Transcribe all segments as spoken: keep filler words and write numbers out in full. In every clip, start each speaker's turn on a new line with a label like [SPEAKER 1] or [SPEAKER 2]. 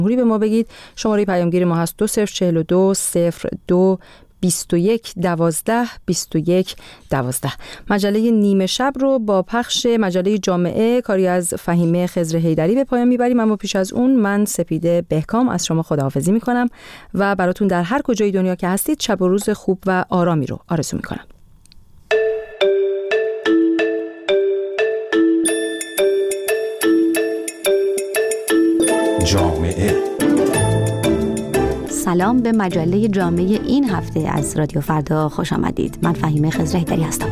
[SPEAKER 1] جمهوری به ما بگید. شماره پیامگیر ما هست دو صفر چهل و دو صفر دو بیست و یک دوازده بیست و یک دوازده. مجله نیمه شب رو با پخش مجله جامعه کاری از فهیمه خضر حیدری به پایان میبریم، اما پیش از اون من سپیده بهکام از شما خداحافظی میکنم و براتون در هر کجای دنیا که هستید شب و روز خوب و آرامی رو آرزو میکنم.
[SPEAKER 2] جامعه.
[SPEAKER 3] سلام به مجله جامعه این هفته از رادیو فردا خوش آمدید. من فهیمه خضر حیدری هستم.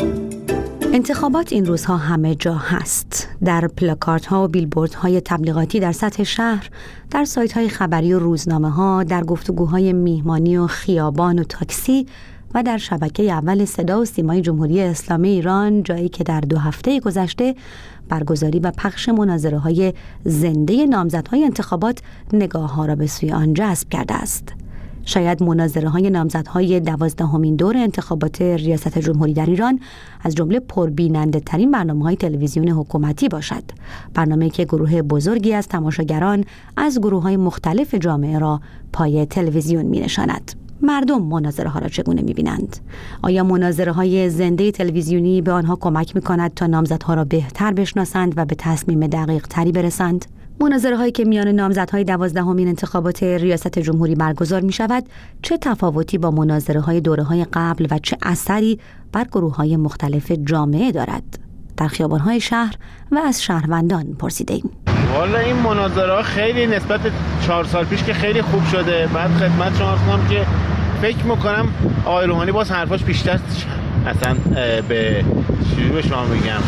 [SPEAKER 3] انتخابات این روزها همه جا هست. در پلاکارت ها و بیلبورد های تبلیغاتی در سطح شهر، در سایت های خبری و روزنامه ها، در گفتگوهای میهمانی و خیابان و تاکسی و در شبکه اول صدا و سیمای جمهوری اسلامی ایران، جایی که در دو هفته گذشته برگزاری و پخش مناظره های زنده نامزدهای انتخابات نگاه ها را به سوی آن جذب کرده است. شاید مناظره های نامزدهای دوازدهمین دور انتخابات ریاست جمهوری در ایران از جمله پربیننده ترین برنامه های تلویزیون حکومتی باشد. برنامه‌ای که گروه بزرگی از تماشاگران از گروه های مختلف جامعه را پای تلویزیون می نشاند. مردم مناظره ها را چگونه می‌بینند؟ آیا مناظره های زنده تلویزیونی به آنها کمک می‌کند تا نامزدها را بهتر بشناسند و به تصمیم دقیق تری برسند؟ مناظره هایی که میان نامزدهای دوازدهمین انتخابات ریاست جمهوری برگزار می‌شود چه تفاوتی با مناظره های دوره‌های قبل و چه اثری بر گروه‌های مختلف جامعه دارد؟ در خیابان‌های شهر و از شهروندان پرسیدیم.
[SPEAKER 4] والا این مناظره خیلی نسبت چهار سال پیش که خیلی خوب شده. بعد خدمت شما کنم که فکر میکنم آقای روحانی باز حرفاش بیشتر اصلا به چیزی به شما میگم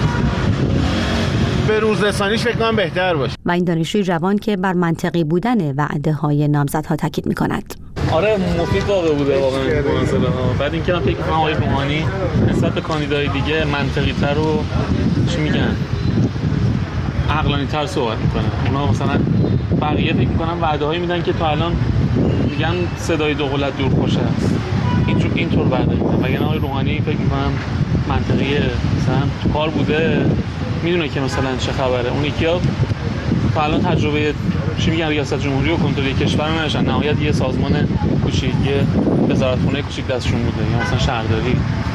[SPEAKER 4] به روز رسانیش فکر کنم بهتر باشه.
[SPEAKER 3] و این دانشجوی جوان که بر منطقی بودن وعده های نامزدها تاکید میکند.
[SPEAKER 5] آره مفید واقع بوده واقعا مناظره ها. بعد اینکه من فکر میکنم آقای روحانی نسبت به کاندیدای دیگه منطقی تر و چی میگن عقلانی تر صحبت میکنن. اونا مثلا بقیه فکر میکنم وعده هایی میدن که تا الان میگن صدای دو قلت دور خوش است، اینجور اینطور وعده میدن. وگرنه آقای روحانی فکر میکنم منطقیه، مثلا کار بوده میدونه که مثلا چه خبره. اون یکی ها تا الان تجربه چی میگن ریاست جمهوری و کنترل کشور رو نداشتن، نهایت یه سازمان کوچیک یه وزارتخونه کوچیک دستشون بوده یا مثلا شهرداری.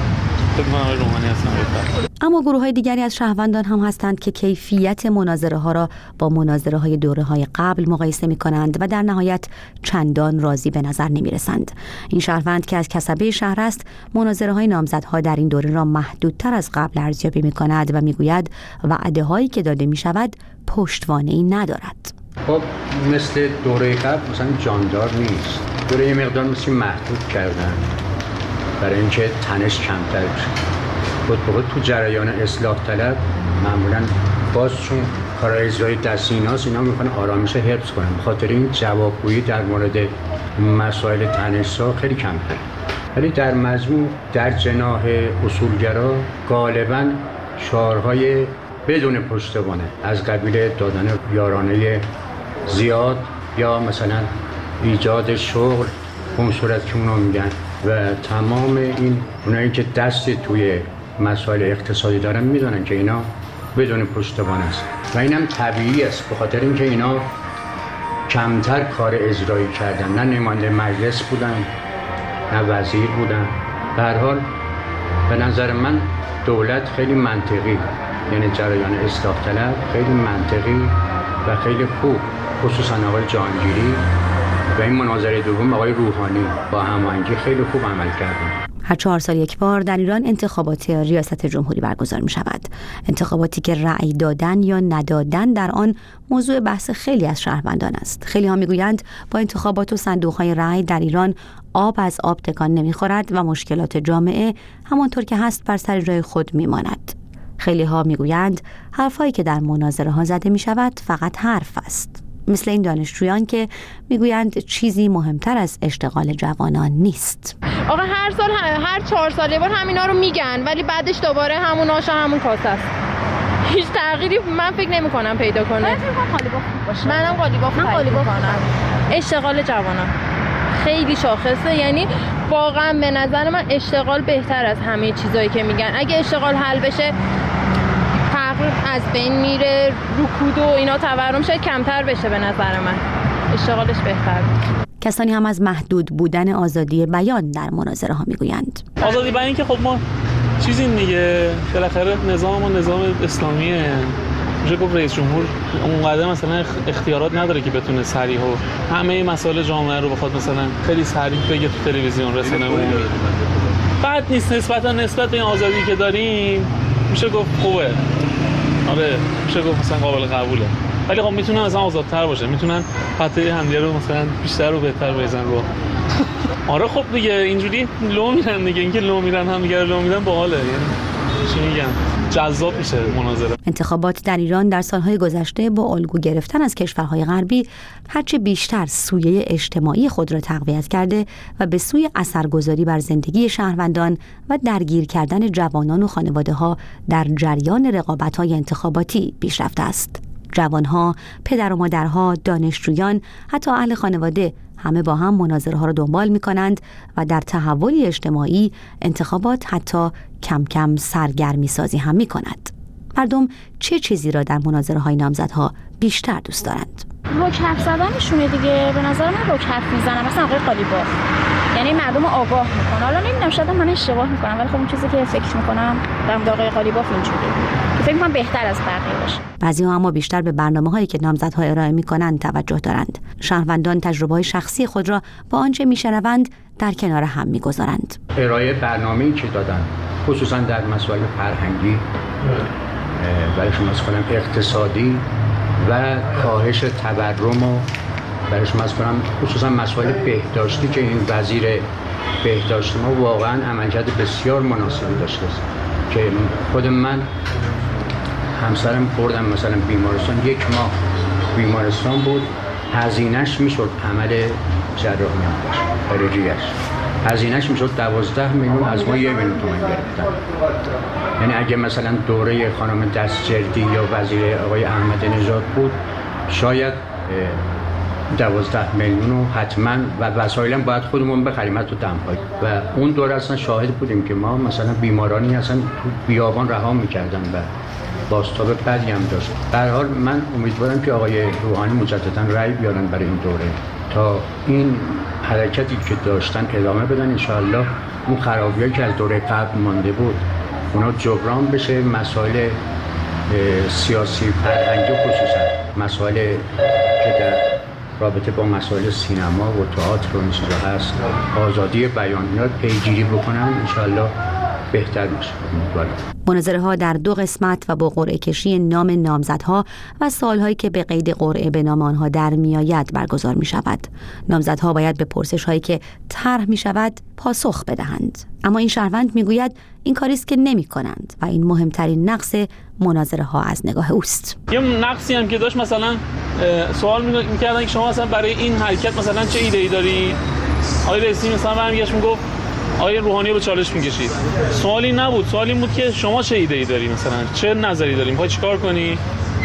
[SPEAKER 3] اما گروه های دیگری از شهروندان هم هستند که کیفیت مناظره ها را با مناظره های دوره های قبل مقایسه می کنند و در نهایت چندان راضی به نظر نمی رسند. این شهروند که از کسبه شهر است، مناظره های نامزدها در این دوره را محدودتر از قبل ارزیابی می کند و می گوید وعده هایی که داده می شود پشتوانه‌ای ندارد.
[SPEAKER 6] خب مثل دوره قبل مثلا جاندار نیست. دوره یه مقدار مثل محدود کردن برای اینکه تنش کمتر بشه. خود به خود تو جریان اصلاح طلب معمولا باز چون کارهای اجرایی دست ایناست، اینا میکنه آرامش حفظ کنن. بخاطر این جوابگویی در مورد مسائل تنش‌ها خیلی کمتر. ولی در مجموع در جناح اصولگرا غالبا شعارهای بدون پشتوانه از قبیل دادن یارانه زیاد یا مثلا ایجاد شغل اون صورت که اونا میگن و تمام این اونایی که دستی توی مسائل اقتصادی دارن میدونن که اینا بدون پشتوانه است و اینم طبیعی است، به خاطر اینکه اینا کمتر کار اجرایی کردن، نه نماینده مجلس بودن نه وزیر بودن. به هر حال به نظر من دولت خیلی منطقی، یعنی جریان اصلاح طلب خیلی منطقی و خیلی خوب، خصوصا آقای جهانگیری و این مناظره دوم آقای روحانی با هماهنگی خیلی خوب عمل کردن.
[SPEAKER 3] هر چهار سال یک بار در ایران انتخابات ریاست جمهوری برگزار می شود. انتخاباتی که رأی دادن یا ندادن در آن موضوع بحث خیلی از شهروندان است. خیلی ها می گویند با انتخابات و صندوق‌های رأی در ایران آب از آب تکان نمی خورد و مشکلات جامعه همانطور که هست بر سر جای خود می ماند. خیلی ها می گویند حرفایی که در مناظره ها زده می شود فقط حرف است. مثل این دانشجویان که میگویند چیزی مهمتر از اشتغال جوانان نیست.
[SPEAKER 7] آقا هر سال هر چهار سال یه بار همینا رو میگن ولی بعدش دوباره همون آش همون کاسه است. هیچ تغییری من فکر نمی کنم پیدا کنه. من فکر کنم قالیباف باشه. منم قالیباف من قالیباف کنم. اشتغال جوانان خیلی شاخصه، یعنی واقعا به نظر من اشتغال بهتر از همه چیزایی که میگن. اگه اشتغال حل بشه فقر از بین میره، رکود و اینا تورم شاید کمتر بشه به نظر من. اشتغالش بهتر بود.
[SPEAKER 3] کسانی هم از محدود بودن آزادی بیان در مناظره ها میگویند.
[SPEAKER 5] آزادی بیان که خب ما چیزی دیگه بالاخره نظام و نظام اسلامیه، میشه گفت رئیس جمهور اونقدر مثلا اختیارات نداره که بتونه صریح و همه مسائل جامعه رو بخواد مثلا خیلی صریح بگه تو تلویزیون رسانه عمومی. بعد نیست نسبتا نسبت به این آزادی که داریم میشه گفت خوبه. آره میشه گفت مثلا قابل قبوله. ولی خب میتونن مثلا آزادتر باشه، میتونن پته همدیگه رو مثلا بیشتر و بهتر بزنن رو. آره خب دیگه اینجوری لو میرن دیگه، اینکه لو میرن هم دیگه رو لو میدن باحاله، یعنی چی میگم جذاب میشه مناظره.
[SPEAKER 3] انتخابات در ایران در سالهای گذشته با الگو گرفتن از کشورهای غربی هرچه بیشتر سویه اجتماعی خود را تقویت کرده و به سوی اثرگذاری بر زندگی شهروندان و درگیر کردن جوانان و خانواده‌ها در جریان رقابت‌های انتخاباتی پیش رفته است. جوانها، پدر و مادرها، دانشجویان، حتی اهل خانواده همه با هم مناظره ها را دنبال می کنند و در تحولی اجتماعی انتخابات حتی کم کم سرگرمی سازی هم می کند. مردم چه چیزی را در مناظره های نامزدها بیشتر دوست دارند؟
[SPEAKER 2] روک حرف زدنشونه دیگه. به نظر من روک حرف میزنن مثلا آقای قالیباف، یعنی مردم رو آگاه میکنه. حالا نمیدونم شاید من اشتباه میکنم، ولی خب اون چیزی که فکر میکنم در مورد آقای قالیباف اینجوریه که فکر میکنم بهتر از بقیه باشه.
[SPEAKER 3] بعضی‌ها اما بیشتر به برنامه‌هایی که نامزدها ارائه میکنند توجه دارند. شهروندان تجربه‌های شخصی خود را با آنچه میشنوند در کنار هم میگذارند.
[SPEAKER 6] ارائه برنامه‌ای که دادن خصوصا در مسائل فرهنگی برای شما کنم اقتصادی و کاهش تورم و برای شما کنم خصوصا مسائل بهداشتی که این وزیر بهداشت ما واقعا عملکرد بسیار مناسبی داشته است که خود من همسرم بردم مثلا بیمارستان، یک ماه بیمارستان بود، هزینه‌اش میشد عمل جراحی برای ریه‌اش هزینه‌اش میشد دوازده میلیون، از ما یک میلیون تومان گرفتن. یعنی اگه مثلا دوره خانم دستجردی یا وزیر آقای احمد نژاد بود شاید دوازده میلیون رو حتما و وسایلم باید خودمون بخریم حتی دمپایی و اون دوره اصلا شاهد بودیم که ما مثلا بیمارانی اصلا تو بیابان رها میکردن و بازتاب بدی هم داشت. به هر حال من امیدوارم که آقای روحانی مجددا رأی بیارن برای این دوره تا این حرکتی که داشتن ادامه بدن، انشاءالله اون خرابیایی که از دوره قبل مانده بود اونا جبران بشه. مسائل سیاسی فرهنگی خصوصا مسائل که در رابطه با مسائل سینما و تئاتر و این چیزا هست، آزادی بیان اینا پیگیری بکنن انشاءالله بهتر میشه.
[SPEAKER 3] مناظره ها در دو قسمت و با قرعه کشی نام نامزدها و سالهایی که به قید قرعه به نام آنها در میآید برگزار می شود. نامزدها باید به پرسش هایی که طرح می شود پاسخ بدهند. اما این شهروند می گوید این کاری است که نمی کنند و این مهمترین نقص مناظره ها از نگاه اوست.
[SPEAKER 5] یه نقصی هم که داشت مثلا سوال می کردن که شما مثلا برای این حرکت مثلا چه ایده ای داری؟ آقای رئیسی مثلا برمیگشت میگفت آقای روحانی رو به چالش می‌کشید. سوالی نبود، سوالی بود که شما چه ایده‌ای داری، مثلا چه نظری داری، می‌خوای چیکار کنی؟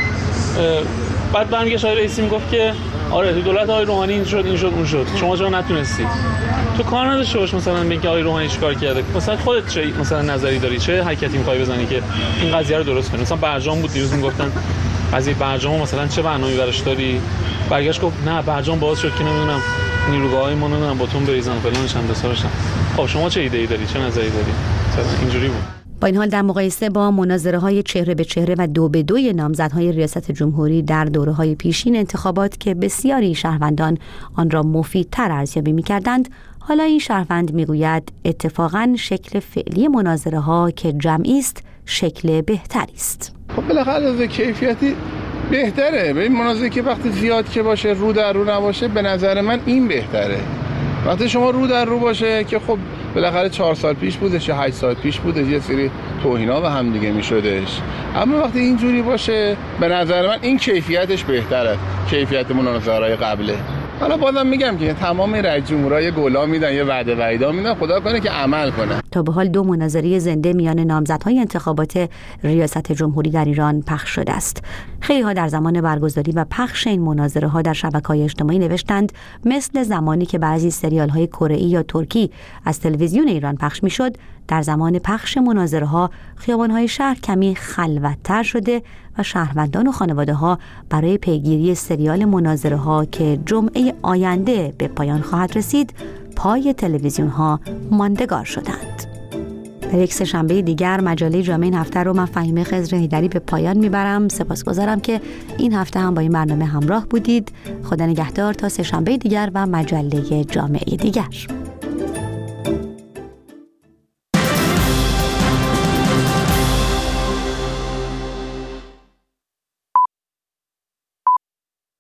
[SPEAKER 5] بعد برمیگشت آقای رئیسی میگفت که آره تو دولت آقای روحانی این شد این شد اون شد، شما چرا نتونستی؟ تو کار نداشته باش مثلا ببین که آقای روحانی چیکار کرده، مثلا خودت چه مثلا نظری داری، چه حرکتی می‌خوای بزنی که این قضیه رو درست کنی؟ مثلا برجام بود دیروز میگفتن قضیه برجام مثلا چه برنامه‌ای براش داری؟ برگشت گفت نه برجام باعث شد که نمیدونم نیروگاه‌های ما نمیدونم باتون بریزن فلانش هم دسارشن. خب شما چه ایده‌ای داری، چه نظری داری؟ مثلا اینجوری بود.
[SPEAKER 3] با این حال در مقایسه با مناظره‌های چهره به چهره و دو به دوی نامزدهای ریاست جمهوری در دوره‌های پیشین انتخابات که بسیاری شهروندان آن را مفیدتر ارزیابی می‌کردند، حالا این شهروند می‌گوید اتفاقاً شکل فعلی مناظره‌ها که جمعی است شکل بهتری است.
[SPEAKER 8] خب بالاخره از کیفیتی بهتره. به این مناظره که وقتی زیاد که باشه رو در رو نباشه به نظر من این بهتره. وقتی شما رو در رو باشه که خب بالاخره چهار سال پیش بودش یا هشت سال پیش بودش یه سری توهینا به هم دیگه میشدش، اما وقتی اینجوری باشه به نظر من این کیفیتش بهتره، کیفیت مناظره‌های قبله. حالا بازم میگم که تمام رئیس جمهورای گلا میدن یه وعده وعیدا میدن، خدا کنه که عمل کنه.
[SPEAKER 3] تا به حال دو مناظره زنده میان نامزدهای انتخابات ریاست جمهوری در ایران پخش شده است. خیلی ها در زمان برگزاری و پخش این مناظره ها در شبکه‌های اجتماعی نوشتند مثل زمانی که بعضی سریال های کره‌ای یا ترکی از تلویزیون ایران پخش میشد، در زمان پخش مناظره ها خیابان های شهر کمی خلوت‌تر شده و شهروندان و خانواده ها برای پیگیری سریال مناظره ها که جمعه آینده به پایان خواهد رسید پای تلویزیون ها ماندگار شدند. در یک سه‌شنبه دیگر مجله جامعه این هفته رو من فهیمه خضر حیدری به پایان میبرم. سپاسگزارم که این هفته هم با این برنامه همراه بودید. خدا نگهدار تا سه‌شنبه دیگر و مجله جامعه دیگر.